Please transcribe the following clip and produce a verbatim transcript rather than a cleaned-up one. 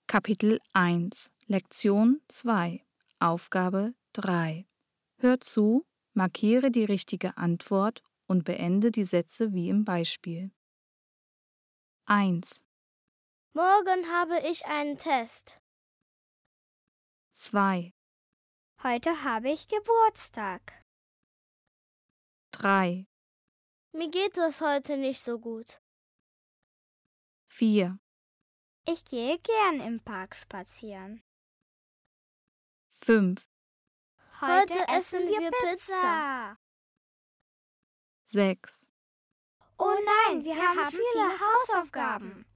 Kapitel eins, Lektion zwei, Aufgabe drei. Hör zu, markiere die richtige Antwort und beende die Sätze wie im Beispiel. eins, Morgen habe ich einen Test. zwei, Heute habe ich Geburtstag. drei, Mir geht es heute nicht so gut. vier, Ich gehe gern im Park spazieren. fünf, Heute essen wir Pizza. sechs, Oh nein, wir haben viele Hausaufgaben.